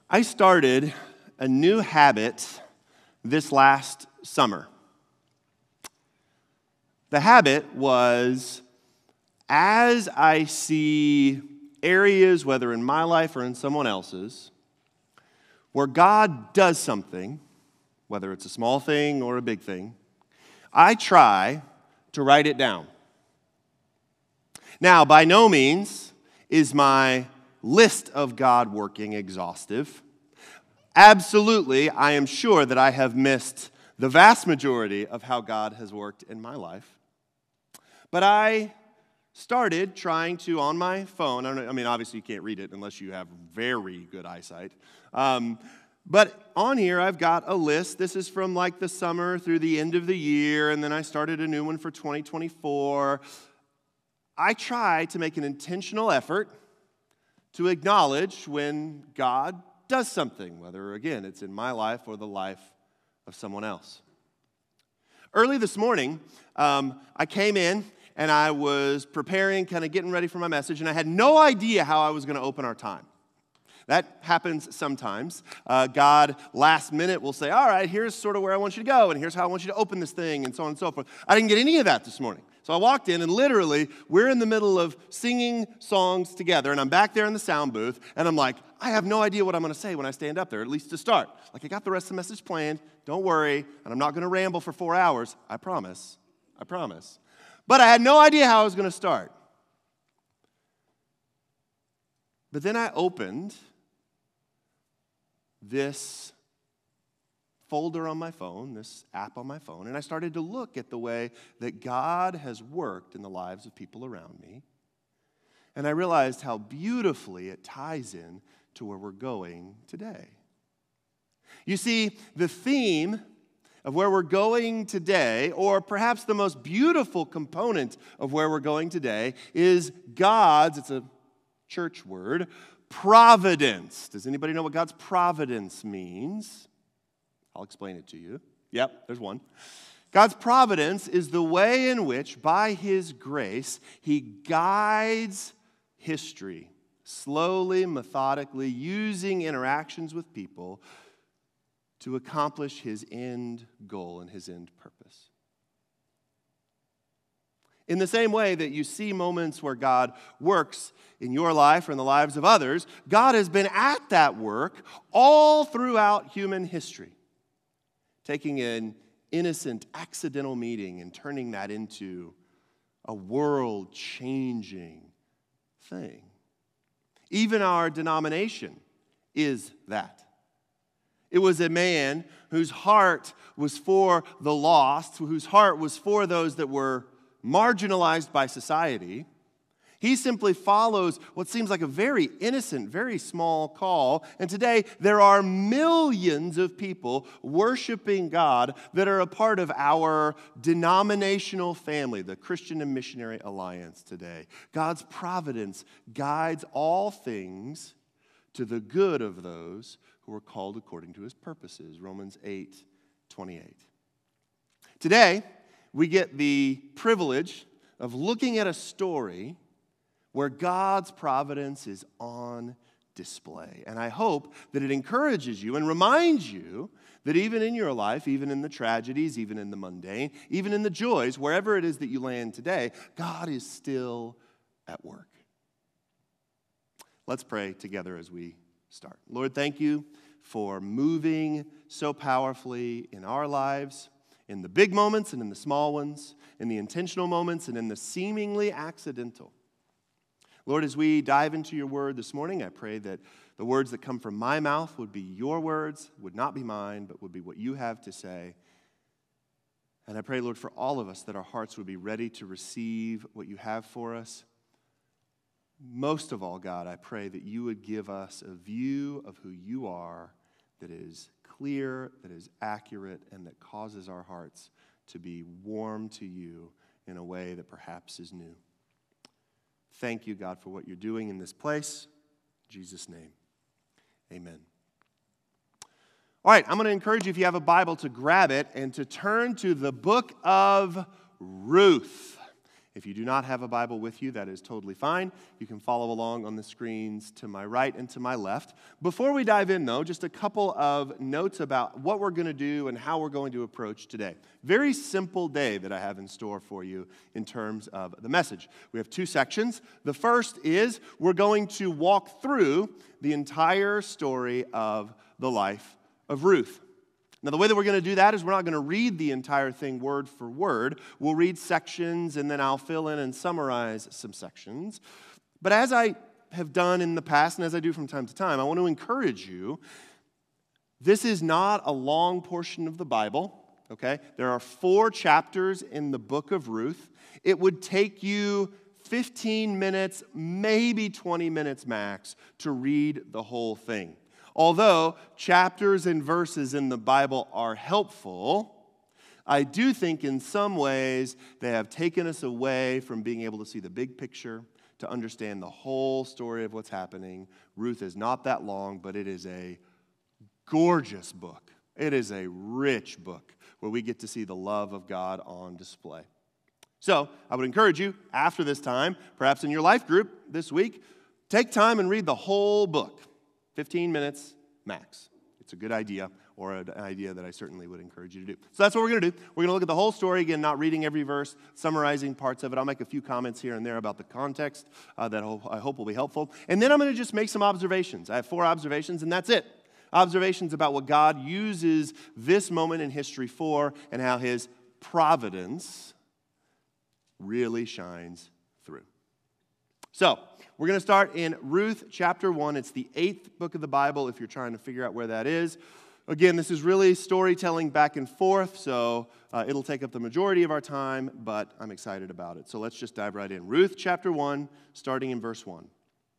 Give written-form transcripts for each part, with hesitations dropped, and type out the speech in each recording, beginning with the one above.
I started a new habit this last summer. The habit was, as I see areas, whether in my life or in someone else's, where God does something, whether it's a small thing or a big thing, I try to write it down. Now, by no means is my list of God working exhaustive. Absolutely, I am sure that I have missed the vast majority of how God has worked in my life. But I started trying to, on my phone, obviously you can't read it unless you have very good eyesight. But on here, I've got a list. This is from like the summer through the end of the year, and then I started a new one for 2024. I try to make an intentional effort to acknowledge when God does something, whether, again, it's in my life or the life of someone else. Early this morning, I came in and I was preparing, kind of getting ready for my message, and I had no idea how I was going to open our time. That happens sometimes. God, last minute, will say, all right, here's sort of where I want you to go, and here's how I want you to open this thing, and so on and so forth. I didn't get any of that this morning. So I walked in, and literally, we're in the middle of singing songs together, and I'm back there in the sound booth, and I'm like, I have no idea what I'm going to say when I stand up there, at least to start. Like, I got the rest of the message planned, don't worry, and I'm not going to ramble for 4 hours. I promise. But I had no idea how I was going to start. But then I opened this folder on my phone, this app on my phone, and I started to look at the way that God has worked in the lives of people around me. And I realized how beautifully it ties in to where we're going today. You see, the theme of where we're going today, or perhaps the most beautiful component of where we're going today, is God's, it's a church word, providence. Does anybody know what God's providence means? I'll explain it to you. Yep, there's one. God's providence is the way in which, by His grace, He guides history, slowly, methodically, using interactions with people to accomplish His end goal and His end purpose. In the same way that you see moments where God works in your life or in the lives of others, God has been at that work all throughout human history, taking an innocent, accidental meeting and turning that into a world-changing thing. Even our denomination is that. It was a man whose heart was for the lost, whose heart was for those that were marginalized by society. He simply follows what seems like a very innocent, very small call. And today, there are millions of people worshiping God that are a part of our denominational family, the Christian and Missionary Alliance today. God's providence guides all things to the good of those who are called according to His purposes. Romans 8:28. Today, we get the privilege of looking at a story where God's providence is on display. And I hope that it encourages you and reminds you that even in your life, even in the tragedies, even in the mundane, even in the joys, wherever it is that you land today, God is still at work. Let's pray together as we start. Lord, thank you for moving so powerfully in our lives, in the big moments and in the small ones, in the intentional moments and in the seemingly accidental. Lord, as we dive into your word this morning, I pray that the words that come from my mouth would be your words, would not be mine, but would be what you have to say. And I pray, Lord, for all of us that our hearts would be ready to receive what you have for us. Most of all, God, I pray that you would give us a view of who you are that is clear, that is accurate, and that causes our hearts to be warm to you in a way that perhaps is new. Thank you, God, for what you're doing in this place. In Jesus' name, amen. All right, I'm going to encourage you, if you have a Bible, to grab it and to turn to the book of Ruth. If you do not have a Bible with you, that is totally fine. You can follow along on the screens to my right and to my left. Before we dive in, though, just a couple of notes about what we're going to do and how we're going to approach today. Very simple day that I have in store for you in terms of the message. We have two sections. The first is we're going to walk through the entire story of the life of Ruth. Now, the way that we're going to do that is we're not going to read the entire thing word for word. We'll read sections, and then I'll fill in and summarize some sections. But as I have done in the past, and as I do from time to time, I want to encourage you, this is not a long portion of the Bible, okay? There are 4 chapters in the book of Ruth. It would take you 15 minutes, maybe 20 minutes max, to read the whole thing. Although chapters and verses in the Bible are helpful, I do think in some ways they have taken us away from being able to see the big picture, to understand the whole story of what's happening. Ruth is not that long, but it is a gorgeous book. It is a rich book where we get to see the love of God on display. So I would encourage you, after this time, perhaps in your life group this week, take time and read the whole book. 15 minutes max. It's a good idea, or an idea that I certainly would encourage you to do. So that's what we're going to do. We're going to look at the whole story, again, not reading every verse, summarizing parts of it. I'll make a few comments here and there about the context that I hope will be helpful. And then I'm going to just make some observations. I have 4 observations, and that's it. Observations about what God uses this moment in history for and how his providence really shines through. So, we're going to start in Ruth chapter 1. It's the 8th book of the Bible if you're trying to figure out where that is. Again, this is really storytelling back and forth, so it'll take up the majority of our time, but I'm excited about it. So let's just dive right in. Ruth chapter 1, starting in verse 1.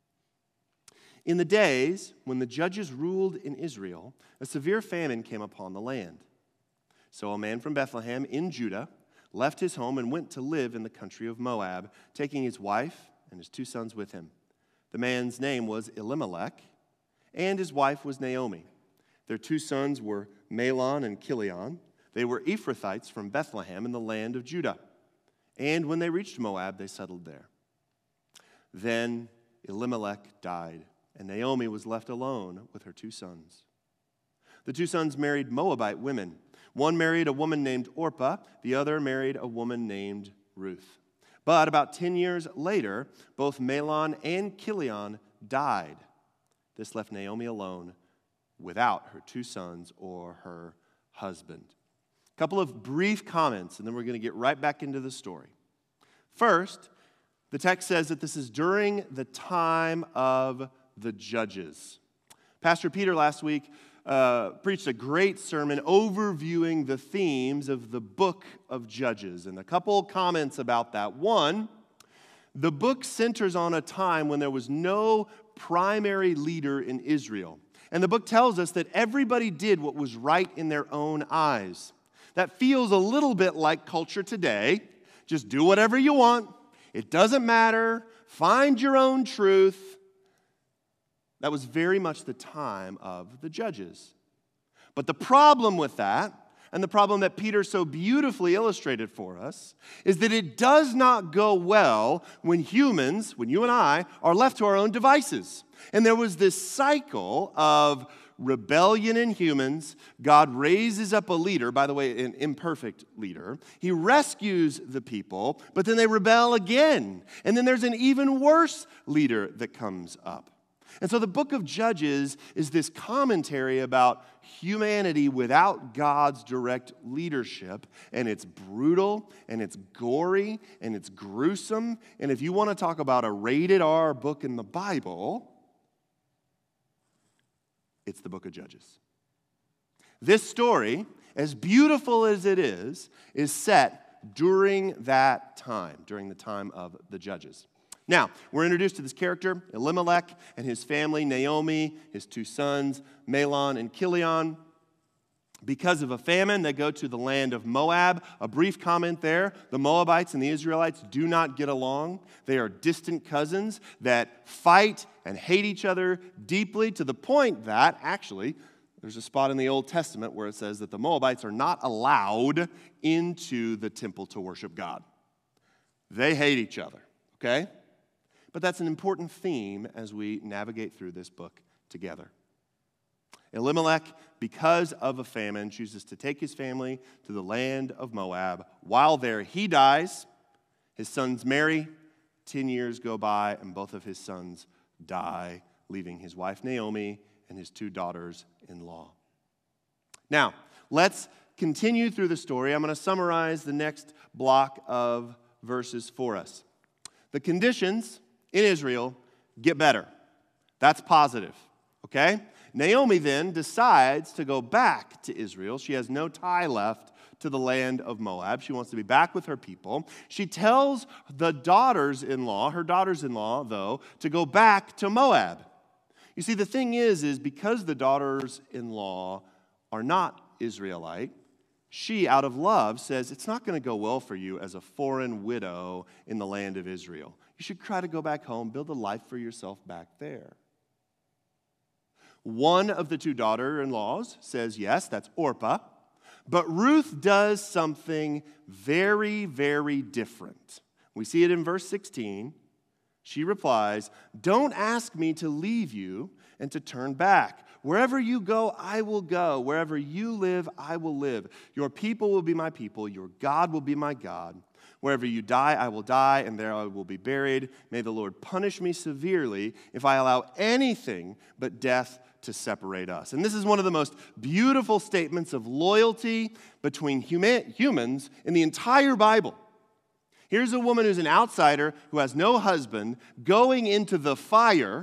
In the days when the judges ruled in Israel, a severe famine came upon the land. So a man from Bethlehem in Judah left his home and went to live in the country of Moab, taking his wife and his 2 sons with him. The man's name was Elimelech, and his wife was Naomi. Their 2 sons were Mahlon and Chilion. They were Ephrathites from Bethlehem in the land of Judah. And when they reached Moab, they settled there. Then Elimelech died, and Naomi was left alone with her 2 sons. The 2 sons married Moabite women. One married a woman named Orpah, the other married a woman named Ruth. But about 10 years later, both Mahlon and Chilion died. This left Naomi alone without her 2 sons or her husband. A couple of brief comments, and then we're going to get right back into the story. First, the text says that this is during the time of the judges. Pastor Peter last week preached a great sermon overviewing the themes of the book of Judges. And a couple comments about that. One, the book centers on a time when there was no primary leader in Israel. And the book tells us that everybody did what was right in their own eyes. That feels a little bit like culture today. Just do whatever you want. It doesn't matter. Find your own truth. That was very much the time of the judges. But the problem with that, and the problem that Peter so beautifully illustrated for us, is that it does not go well when humans, when you and I, are left to our own devices. And there was this cycle of rebellion in humans. God raises up a leader, by the way, an imperfect leader. He rescues the people, but then they rebel again. And then there's an even worse leader that comes up. And so the book of Judges is this commentary about humanity without God's direct leadership. And it's brutal, and it's gory, and it's gruesome. And if you want to talk about a rated R book in the Bible, it's the book of Judges. This story, as beautiful as it is set during that time, during the time of the Judges. Now, we're introduced to this character, Elimelech, and his family, Naomi, his 2 sons, Mahlon and Chilion. Because of a famine, they go to the land of Moab. A brief comment there. The Moabites and the Israelites do not get along. They are distant cousins that fight and hate each other deeply, to the point that, actually, there's a spot in the Old Testament where it says that the Moabites are not allowed into the temple to worship God. They hate each other, okay? But that's an important theme as we navigate through this book together. Elimelech, because of a famine, chooses to take his family to the land of Moab. While there, he dies. His sons marry. 10 years go by, and both of his sons die, leaving his wife Naomi and his 2 daughters-in-law. Now, let's continue through the story. I'm going to summarize the next block of verses for us. The conditions in Israel get better. That's positive, okay? Naomi then decides to go back to Israel. She has no tie left to the land of Moab. She wants to be back with her people. She tells her daughters-in-law, though, to go back to Moab. You see, the thing is because the daughters-in-law are not Israelite, she, out of love, says, it's not going to go well for you as a foreign widow in the land of Israel. You should try to go back home, build a life for yourself back there. One of the 2 daughter-in-laws says yes, that's Orpah. But Ruth does something very, very different. We see it in verse 16. She replies, don't ask me to leave you and to turn back. Wherever you go, I will go. Wherever you live, I will live. Your people will be my people. Your God will be my God. Wherever you die, I will die, and there I will be buried. May the Lord punish me severely if I allow anything but death to separate us. And this is one of the most beautiful statements of loyalty between humans in the entire Bible. Here's a woman who's an outsider, who has no husband, going into the fire,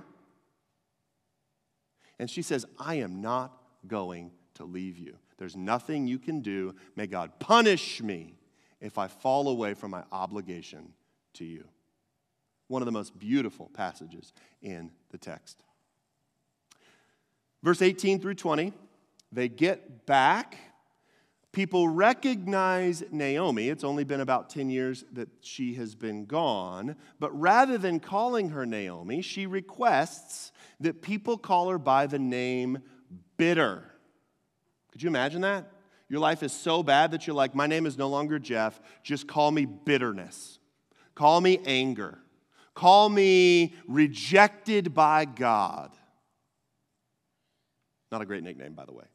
and she says, I am not going to leave you. There's nothing you can do. May God punish me if I fall away from my obligation to you. One of the most beautiful passages in the text. Verse 18 through 20, they get back. People recognize Naomi. It's only been about 10 years that she has been gone. But rather than calling her Naomi, she requests that people call her by the name Bitter. Could you imagine that? Your life is so bad that you're like, my name is no longer Jeff. Just call me bitterness. Call me anger. Call me rejected by God. Not a great nickname, by the way.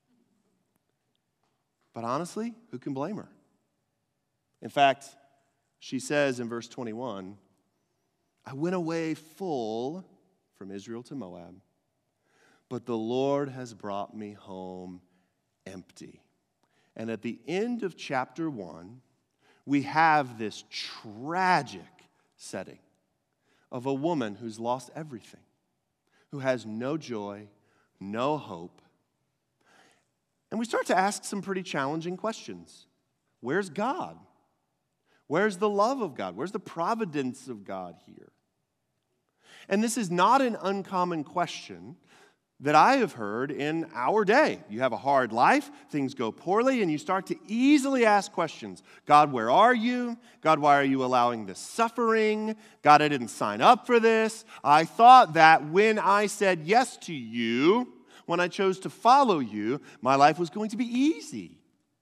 But honestly, who can blame her? In fact, she says in verse 21, I went away full from Israel to Moab, but the Lord has brought me home empty. And at the end of chapter 1, we have this tragic setting of a woman who's lost everything, who has no joy, no hope. And we start to ask some pretty challenging questions. Where's God? Where's the love of God? Where's the providence of God here? And this is not an uncommon question that I have heard in our day. You have a hard life, things go poorly, and you start to easily ask questions. God, where are you? God, why are you allowing this suffering? God, I didn't sign up for this. I thought that when I said yes to you, when I chose to follow you, my life was going to be easy.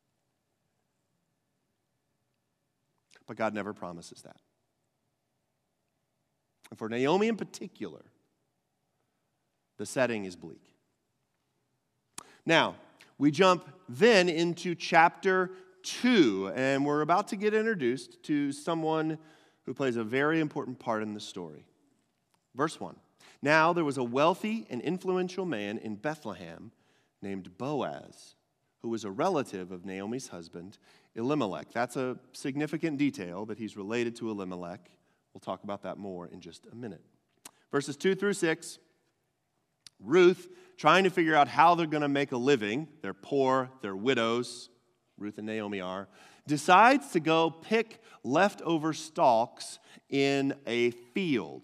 But God never promises that. And for Naomi in particular, the setting is bleak. Now, we jump then into chapter 2, and we're about to get introduced to someone who plays a very important part in the story. Verse 1. Now there was a wealthy and influential man in Bethlehem named Boaz, who was a relative of Naomi's husband, Elimelech. That's a significant detail that he's related to Elimelech. We'll talk about that more in just a minute. Verses 2 through 6. Ruth, trying to figure out how they're going to make a living, they're poor, they're widows, Ruth and Naomi are, decides to go pick leftover stalks in a field.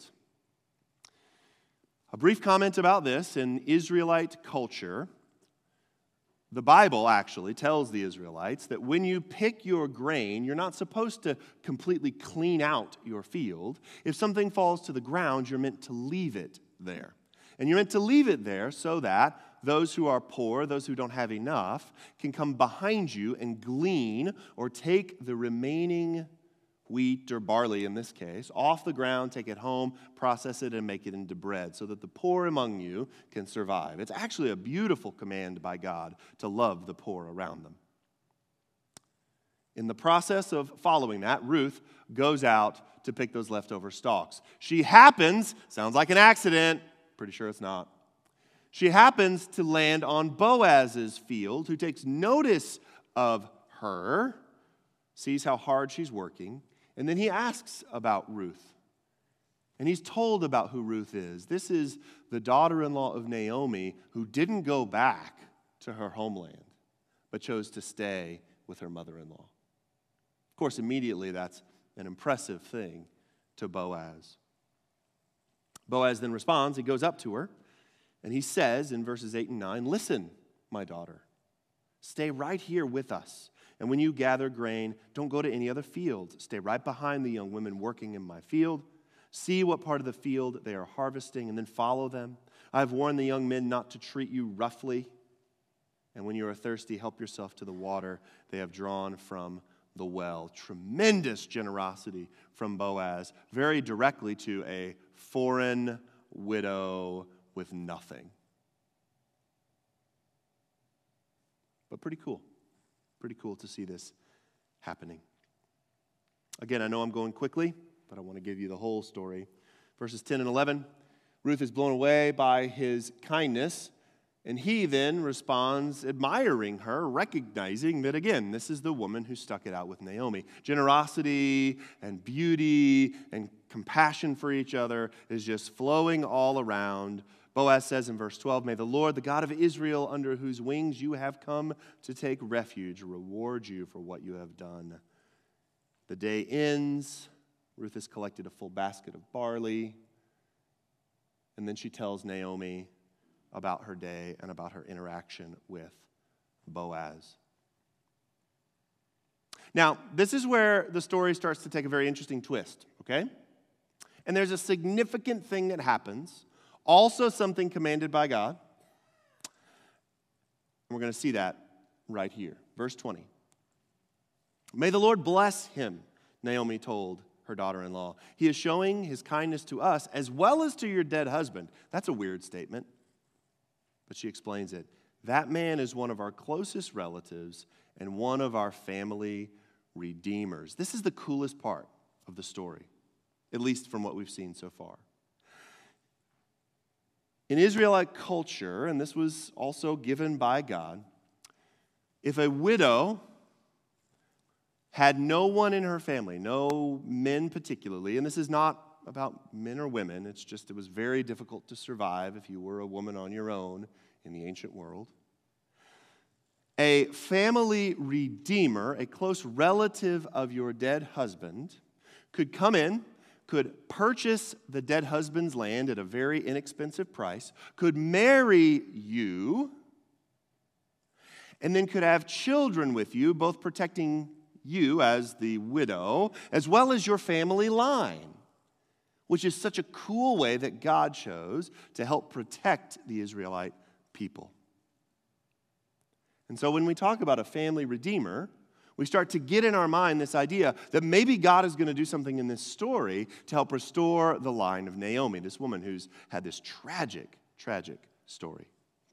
A brief comment about this. In Israelite culture, the Bible actually tells the Israelites that when you pick your grain, you're not supposed to completely clean out your field. If something falls to the ground, you're meant to leave it there. And you're meant to leave it there so that those who are poor, those who don't have enough, can come behind you and glean or take the remaining wheat or barley in this case, off the ground, take it home, process it, and make it into bread so that the poor among you can survive. It's actually a beautiful command by God to love the poor around them. In the process of following that, Ruth goes out to pick those leftover stalks. She happens, sounds like an accident, pretty sure it's not. She happens to land on Boaz's field, who takes notice of her, sees how hard she's working, and then he asks about Ruth. And he's told about who Ruth is. This is the daughter-in-law of Naomi who didn't go back to her homeland, but chose to stay with her mother-in-law. Of course, immediately that's an impressive thing to Boaz. Boaz then responds. He goes up to her, and he says in verses 8 and 9, "Listen, my daughter, stay right here with us. And when you gather grain, don't go to any other fields. Stay right behind the young women working in my field. See what part of the field they are harvesting, and then follow them. I have warned the young men not to treat you roughly. And when you are thirsty, help yourself to the water they have drawn from the well." Tremendous generosity from Boaz, very directly to a foreign widow with nothing. But pretty cool. Pretty cool to see this happening. Again, I know I'm going quickly, but I want to give you the whole story. Verses 10 and 11, Ruth is blown away by his kindness, and he then responds admiring her, recognizing that, again, this is the woman who stuck it out with Naomi. Generosity and beauty and compassion for each other is just flowing all around. Boaz says in verse 12, "May the Lord, the God of Israel, under whose wings you have come to take refuge, reward you for what you have done." The day ends. Ruth has collected a full basket of barley. And then she tells Naomi about her day and about her interaction with Boaz. Now, this is where the story starts to take a very interesting twist, okay? And there's a significant thing that happens. Also something commanded by God. And we're going to see that right here. Verse 20. "May the Lord bless him," Naomi told her daughter-in-law. "He is showing his kindness to us as well as to your dead husband." That's a weird statement. But she explains it. "That man is one of our closest relatives and one of our family redeemers." This is the coolest part of the story, at least from what we've seen so far. In Israelite culture, and this was also given by God, if a widow had no one in her family, no men particularly, and this is not about men or women, it's just it was very difficult to survive if you were a woman on your own in the ancient world. A family redeemer, a close relative of your dead husband, could come in, could purchase the dead husband's land at a very inexpensive price, could marry you, and then could have children with you, both protecting you as the widow, as well as your family line, which is such a cool way that God chose to help protect the Israelite people. And so when we talk about a family redeemer, we start to get in our mind this idea that maybe God is going to do something in this story to help restore the line of Naomi, this woman who's had this tragic, tragic story.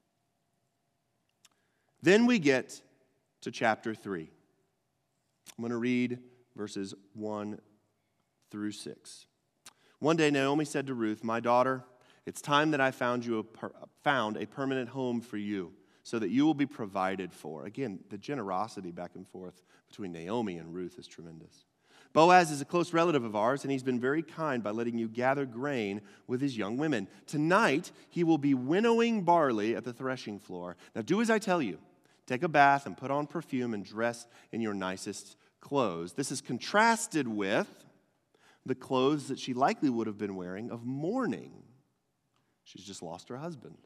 Then we get to chapter 3. I'm going to read verses 1 through 6. "One day Naomi said to Ruth, 'My daughter, it's time that I found a permanent home for you, so that you will be provided for.'" Again, the generosity back and forth between Naomi and Ruth is tremendous. "Boaz is a close relative of ours, and he's been very kind by letting you gather grain with his young women. Tonight, he will be winnowing barley at the threshing floor. Now do as I tell you. Take a bath and put on perfume and dress in your nicest clothes." This is contrasted with the clothes that she likely would have been wearing of mourning. She's just lost her husband.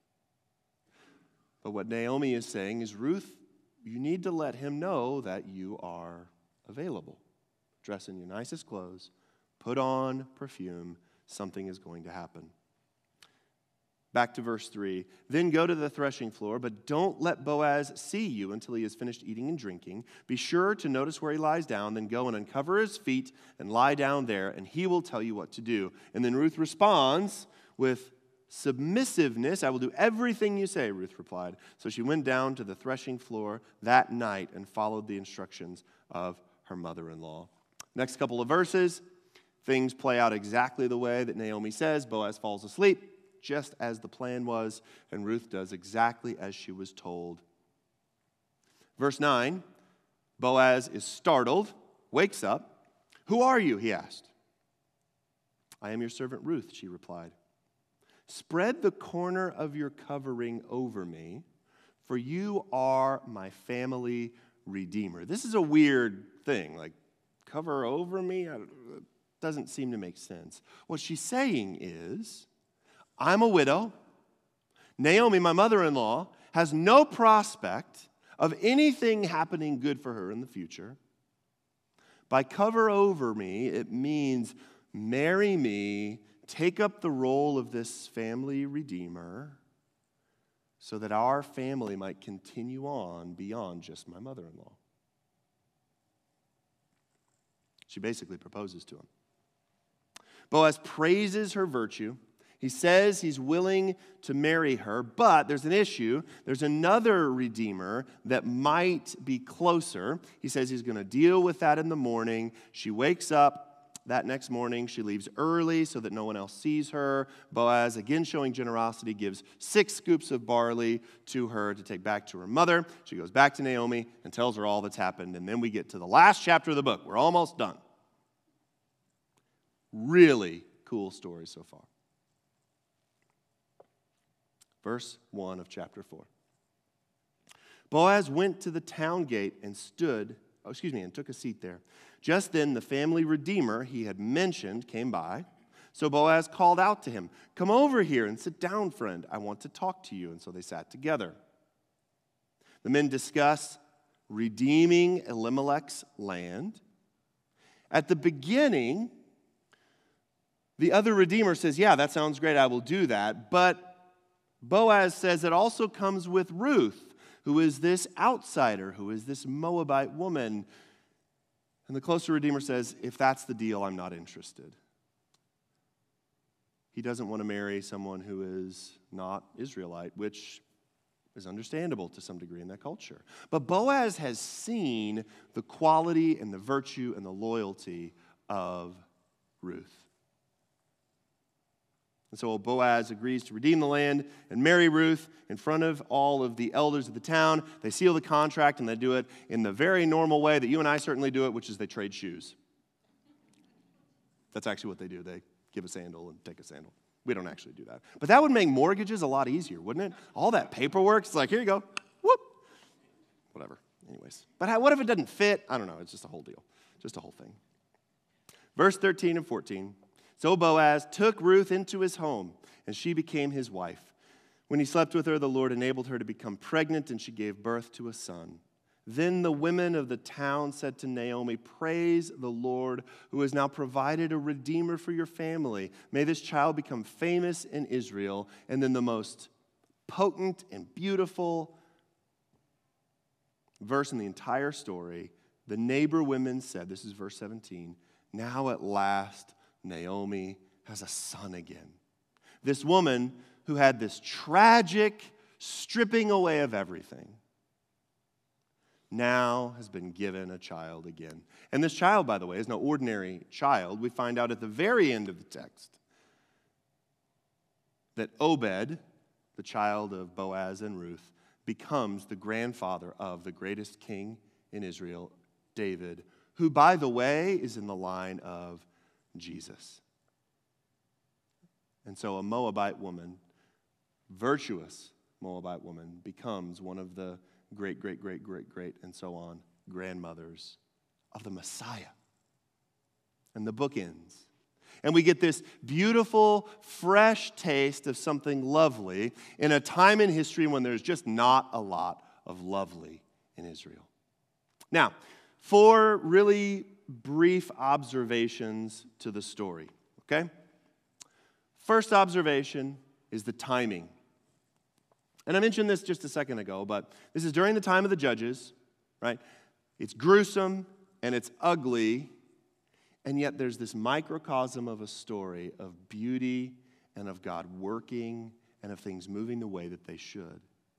But what Naomi is saying is, Ruth, you need to let him know that you are available. Dress in your nicest clothes, put on perfume, something is going to happen. Back to verse 3. Then go to the threshing floor, but don't let Boaz see you until he has finished eating and drinking. Be sure to notice where he lies down, then go and uncover his feet and lie down there, and he will tell you what to do. And then Ruth responds with submissiveness. I will do everything you say, Ruth replied. So she went down to the threshing floor that night and followed the instructions of her mother-in-law. Next couple of verses, things play out exactly the way that Naomi says. Boaz falls asleep, just as the plan was, and Ruth does exactly as she was told. Verse 9, Boaz is startled, wakes up. Who are you? He asked. I am your servant Ruth, she replied. Spread the corner of your covering over me, for you are my family redeemer. This is a weird thing, like cover over me? It doesn't seem to make sense. What she's saying is, I'm a widow. Naomi, my mother-in-law, has no prospect of anything happening good for her in the future. By cover over me, it means marry me, take up the role of this family redeemer so that our family might continue on beyond just my mother-in-law. She basically proposes to him. Boaz praises her virtue. He says he's willing to marry her, but there's an issue. There's another redeemer that might be closer. He says he's going to deal with that in the morning. She wakes up that next morning. She leaves early so that no one else sees her. Boaz, again showing generosity, gives 6 scoops of barley to her to take back to her mother. She goes back to Naomi and tells her all that's happened. And then we get to the last chapter of the book. We're almost done. Really cool story so far. Verse 1 of chapter 4. Boaz went to the town gate and took a seat there. Just then the family redeemer he had mentioned came by. So Boaz called out to him, "Come over here and sit down, friend. I want to talk to you." And so they sat together. The men discuss redeeming Elimelech's land. At the beginning, the other redeemer says, "Yeah, that sounds great. I will do that." But Boaz says it also comes with Ruth, who is this outsider, who is this Moabite woman. And the closer redeemer says, if that's the deal, I'm not interested. He doesn't want to marry someone who is not Israelite, which is understandable to some degree in that culture. But Boaz has seen the quality and the virtue and the loyalty of Ruth. And so Boaz agrees to redeem the land and marry Ruth in front of all of the elders of the town. They seal the contract, and they do it in the very normal way that you and I certainly do it, which is they trade shoes. That's actually what they do. They give a sandal and take a sandal. We don't actually do that. But that would make mortgages a lot easier, wouldn't it? All that paperwork, it's like, here you go, whoop. Whatever, anyways. But what if it doesn't fit? I don't know, it's just a whole deal, just a whole thing. Verse 13 and 14. So Boaz took Ruth into his home, and she became his wife. When he slept with her, the Lord enabled her to become pregnant, and she gave birth to a son. Then the women of the town said to Naomi, "Praise the Lord, who has now provided a redeemer for your family. May this child become famous in Israel." And then the most potent and beautiful verse in the entire story, the neighbor women said, this is verse 17, "Now at last Naomi has a son again." This woman who had this tragic stripping away of everything now has been given a child again. And this child, by the way, is no ordinary child. We find out at the very end of the text that Obed, the child of Boaz and Ruth, becomes the grandfather of the greatest king in Israel, David, who, by the way, is in the line of Jesus. And so a Moabite woman, virtuous Moabite woman, becomes one of the great, and so on, grandmothers of the Messiah. And the book ends. And we get this beautiful, fresh taste of something lovely in a time in history when there's just not a lot of lovely in Israel. Now, 4 really brief observations to the story, okay? First observation is the timing. And I mentioned this just a second ago, but this is during the time of the judges, right? It's gruesome and it's ugly, and yet there's this microcosm of a story of beauty and of God working and of things moving the way that they should.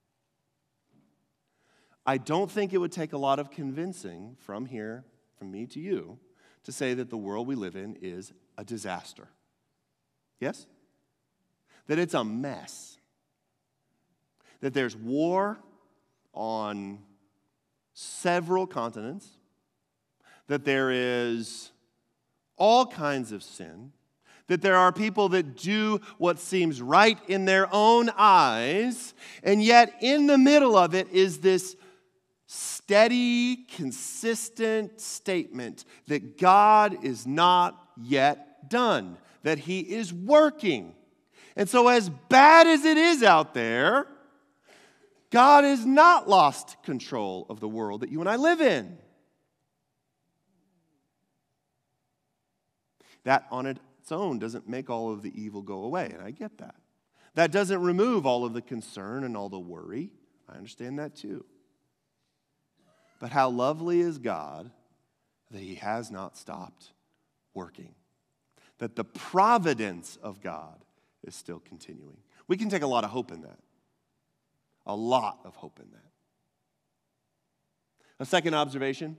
I don't think it would take a lot of convincing from here, from me to you, to say that the world we live in is a disaster. Yes? That it's a mess. That there's war on several continents. That there is all kinds of sin. That there are people that do what seems right in their own eyes. And yet in the middle of it is this steady, consistent statement that God is not yet done, that He is working. And so as bad as it is out there, God has not lost control of the world that you and I live in. That on its own doesn't make all of the evil go away, and I get that. That doesn't remove all of the concern and all the worry. I understand that too. But how lovely is God that He has not stopped working. That the providence of God is still continuing. We can take a lot of hope in that. A lot of hope in that. A second observation.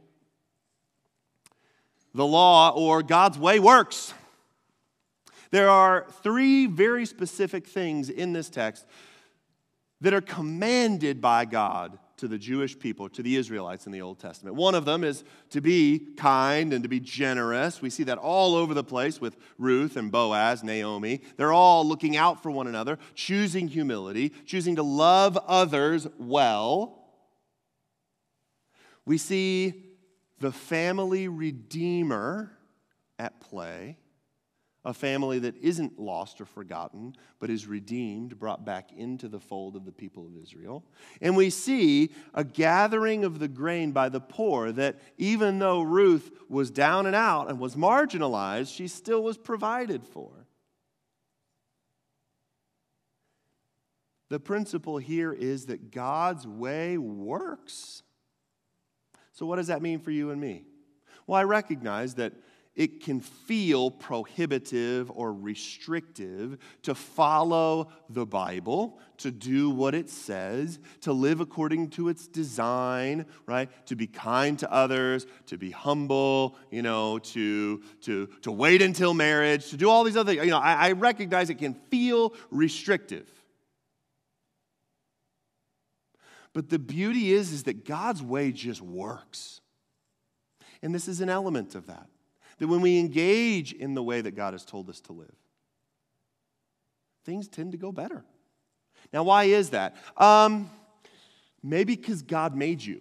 The law, or God's way, works. There are three very specific things in this text that are commanded by God to the Jewish people, to the Israelites in the Old Testament. One of them is to be kind and to be generous. We see that all over the place with Ruth and Boaz, Naomi. They're all looking out for one another, choosing humility, choosing to love others well. We see the family redeemer at play. A family that isn't lost or forgotten, but is redeemed, brought back into the fold of the people of Israel. And we see a gathering of the grain by the poor, that even though Ruth was down and out and was marginalized, she still was provided for. The principle here is that God's way works. So what does that mean for you and me? Well, I recognize that it can feel prohibitive or restrictive to follow the Bible, to do what it says, to live according to its design, right? To be kind to others, to be humble, to wait until marriage, to do all these other things. I recognize it can feel restrictive. But the beauty is that God's way just works. And this is an element of that. That when we engage in the way that God has told us to live, things tend to go better. Now, why is that? Maybe because God made you.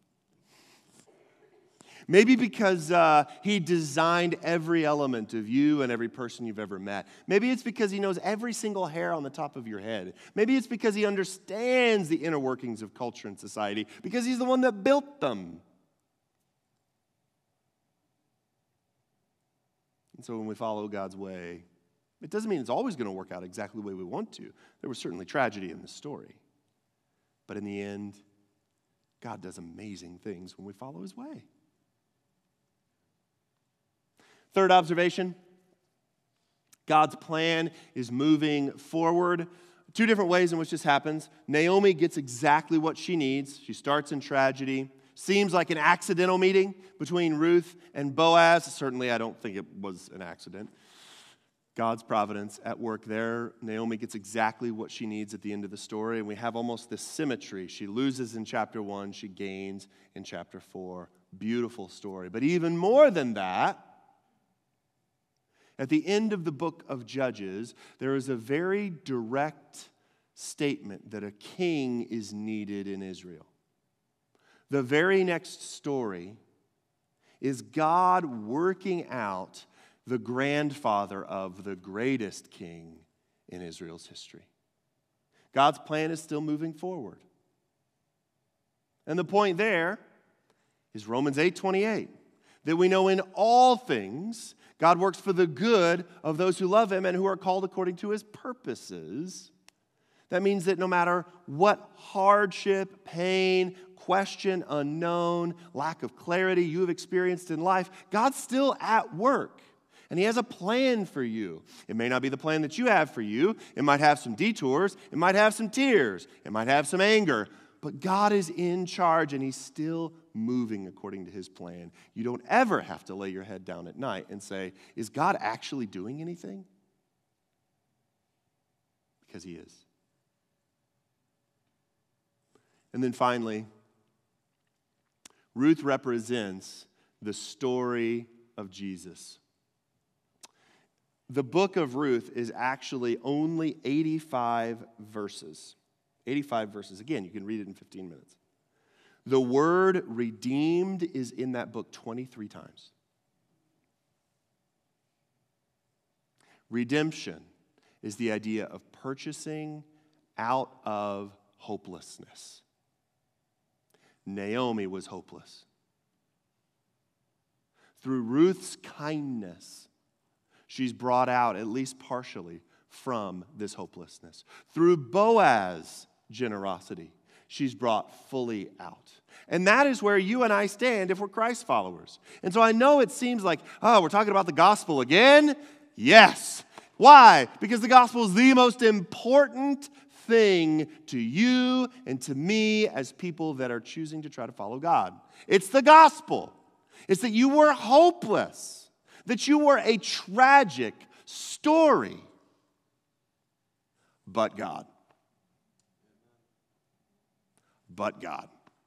Maybe because He designed every element of you and every person you've ever met. Maybe it's because He knows every single hair on the top of your head. Maybe it's because He understands the inner workings of culture and society, because He's the one that built them. And so when we follow God's way, it doesn't mean it's always going to work out exactly the way we want to. There was certainly tragedy in this story. But in the end, God does amazing things when we follow His way. Third observation, God's plan is moving forward. Two different ways in which this happens. Naomi gets exactly what she needs. She starts in tragedy. Seems like an accidental meeting between Ruth and Boaz. Certainly, I don't think it was an accident. God's providence at work there. Naomi gets exactly what she needs at the end of the story, and we have almost this symmetry. She loses in chapter 1, she gains in chapter 4. Beautiful story. But even more than that, at the end of the book of Judges, there is a very direct statement that a king is needed in Israel. The very next story is God working out the grandfather of the greatest king in Israel's history. God's plan is still moving forward. And the point there is Romans 8:28, that we know in all things God works for the good of those who love Him and who are called according to His purposes. That means that no matter what hardship, pain, question, unknown, lack of clarity you have experienced in life, God's still at work. And He has a plan for you. It may not be the plan that you have for you. It might have some detours. It might have some tears. It might have some anger. But God is in charge, and He's still moving according to His plan. You don't ever have to lay your head down at night and say, is God actually doing anything? Because He is. And then finally, Ruth represents the story of Jesus. The book of Ruth is actually only 85 verses. 85 verses. Again, you can read it in 15 minutes. The word redeemed is in that book 23 times. Redemption is the idea of purchasing out of hopelessness. Naomi was hopeless. Through Ruth's kindness, she's brought out, at least partially, from this hopelessness. Through Boaz's generosity, she's brought fully out. And that is where you and I stand if we're Christ followers. And so I know it seems like, oh, we're talking about the gospel again? Yes. Why? Because the gospel is the most important thing to you and to me as people that are choosing to try to follow God. It's the gospel. It's that you were hopeless, that you were a tragic story, but God. But God.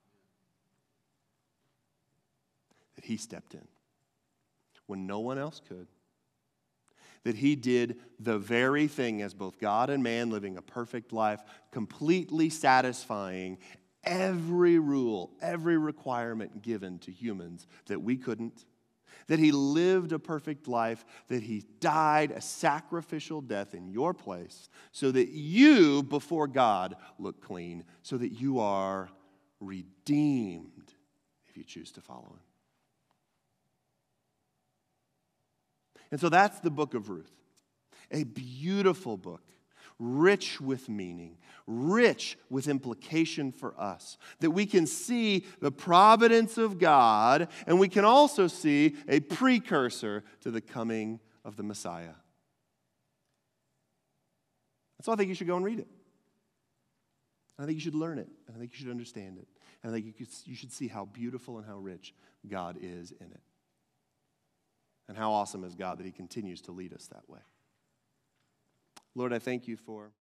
That He stepped in when no one else could. That He did the very thing as both God and man, living a perfect life, completely satisfying every rule, every requirement given to humans that we couldn't. That He lived a perfect life, that He died a sacrificial death in your place so that you, before God, look clean, so that you are redeemed if you choose to follow Him. And so that's the book of Ruth, a beautiful book, rich with meaning, rich with implication for us, that we can see the providence of God, and we can also see a precursor to the coming of the Messiah. So I think you should go and read it. I think you should learn it, and I think you should understand it, and I think you should see how beautiful and how rich God is in it. And how awesome is God that He continues to lead us that way. Lord, I thank You for